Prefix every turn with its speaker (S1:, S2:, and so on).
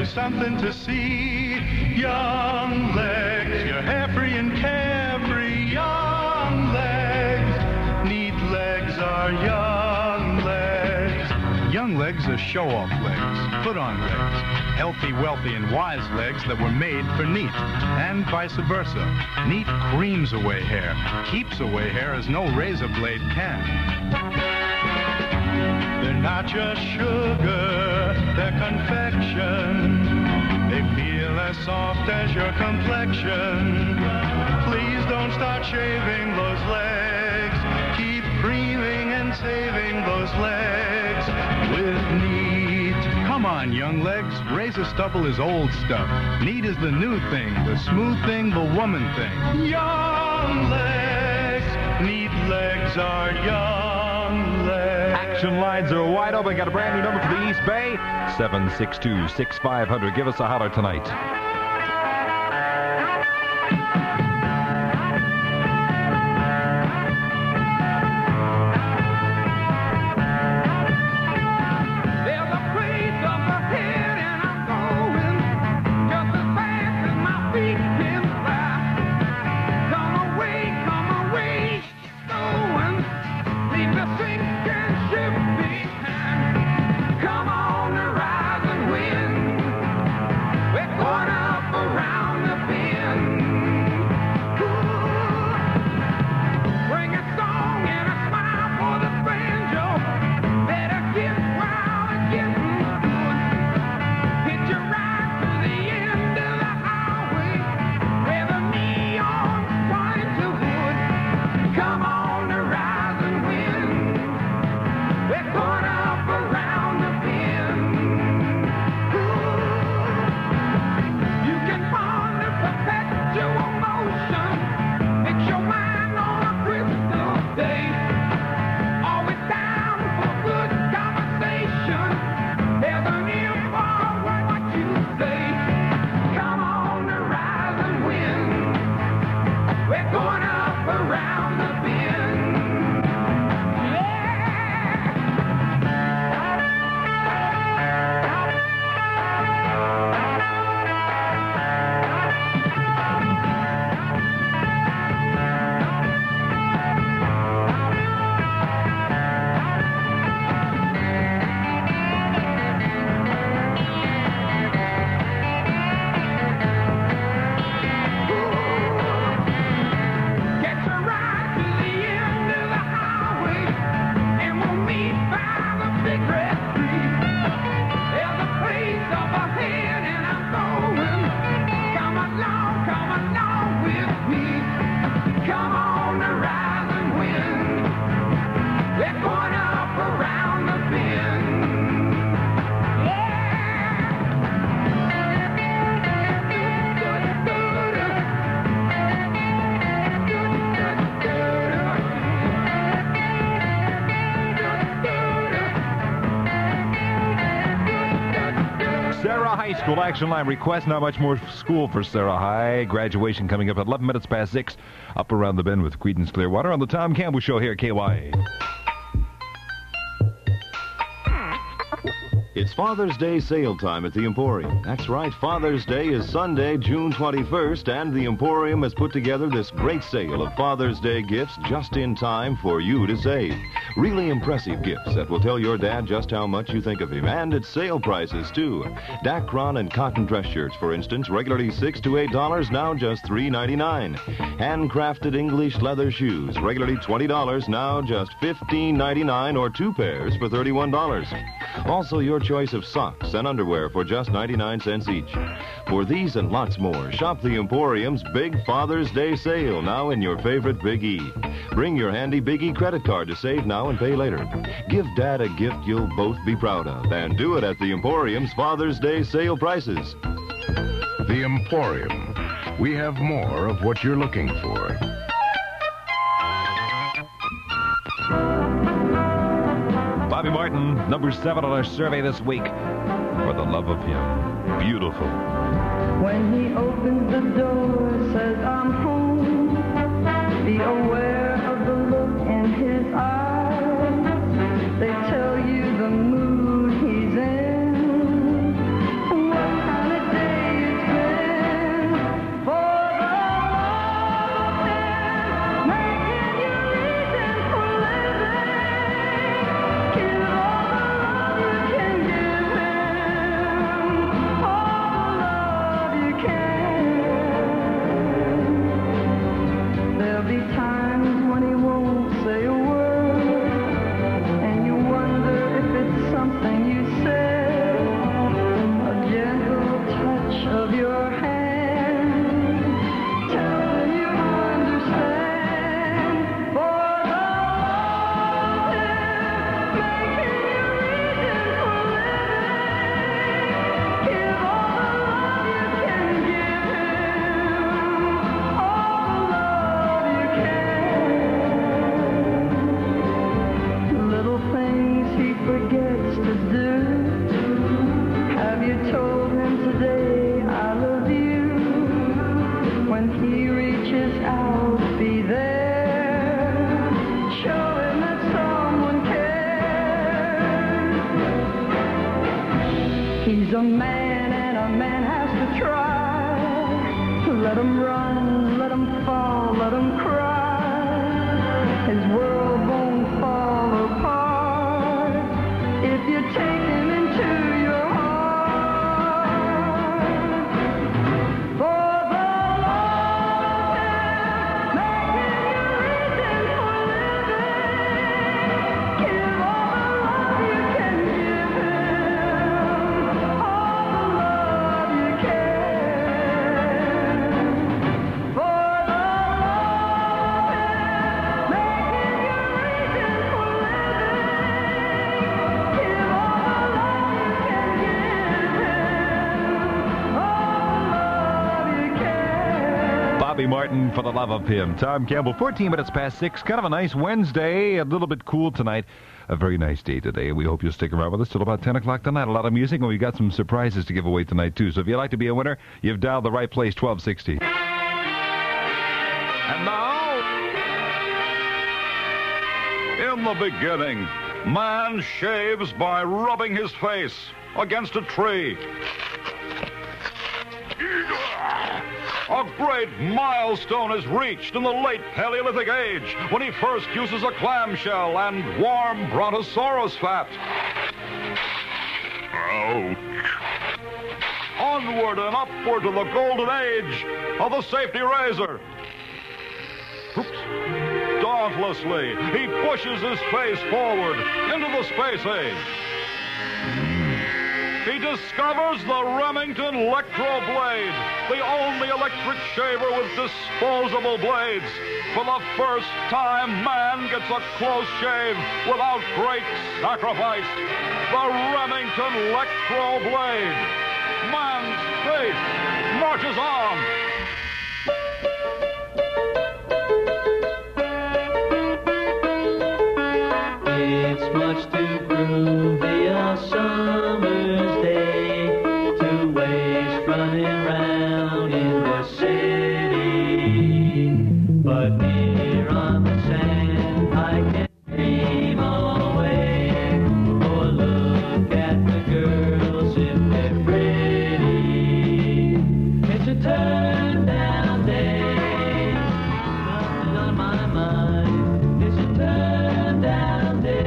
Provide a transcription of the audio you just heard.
S1: is something to see. Young legs, you're hair free and carefree. Young legs, neat legs are young legs. Young legs are show-off legs, put-on legs. Healthy, wealthy, and wise legs that were made for neat, and vice versa. Neat creams away hair, keeps away hair as no razor blade can. They're not just sugar, they're confection. They feel as soft as your complexion. Please don't start shaving those legs. Keep creaming and saving those legs with neat. Come on, young legs. Razor stubble is old stuff. Neat is the new thing, the smooth thing, the woman thing. Young legs, neat legs are young legs.
S2: Action lines are wide open. Got a brand new number for the East Bay. 762-6500. Give us a holler tonight. High School Action Line request. Not much more school for Sarah High. Graduation coming up at 11 minutes past 6. Up around the bend with Creedence Clearwater on the Tom Campbell Show here at KY.
S3: It's Father's Day sale time at the Emporium. That's right, Father's Day is Sunday, June 21st, and the Emporium has put together this great sale of Father's Day gifts just in time for you to save. Really impressive gifts that will tell your dad just how much you think of him. And at sale prices, too. Dacron and cotton dress shirts, for instance, regularly $6 to $8, now just $3.99. Handcrafted English leather shoes, regularly $20, now just $15.99, or 2 pairs for $31. Also, your choice of socks and underwear for just 99 cents each. For these and lots more, shop the Emporium's Big Father's Day sale, now in your favorite Big E. Bring your handy Big E credit card to save now and pay later. Give Dad a gift you'll both be proud of, and do it at the Emporium's Father's Day sale prices.
S4: The Emporium. We have more of what you're looking for.
S2: Bobby Martin, number 7 on our survey this week. For the love of him. Beautiful.
S5: When he opens the door, says I'm home. Be aware of the look in his eyes. They tell you the mood he's in. What He's a man and a man has to try. Let him run, let him fall, let him cry. His world won't fall apart if you take him into your heart. For the love of him, making you reason for living. Give all the love you can give him, all the love you can. For the love of him, making you reason for living. Give all the love you can give him, all the love you can.
S2: Bobby Martin, For the Love of Him. Tom Campbell, 14 minutes past 6. Kind of a nice Wednesday. A little bit cool tonight. A very nice day today. We hope you'll stick around with us till about 10 o'clock tonight. A lot of music, and we got some surprises to give away tonight, too. So if you'd like to be a winner, you've dialed the right place, 1260.
S6: And now, in the beginning, man shaves by rubbing his face against a tree. A great milestone is reached in the late Paleolithic age when he first uses a clamshell and warm brontosaurus fat. Ouch. Onward and upward to the golden age of the safety razor. Oops. Dauntlessly, he pushes his face forward into the space age. He discovers the Remington Electro-Blade, the only electric shaver with disposable blades. For the first time, man gets a close shave without great sacrifice. The Remington Electro-Blade. Man's faith marches on.
S7: It's much too groovy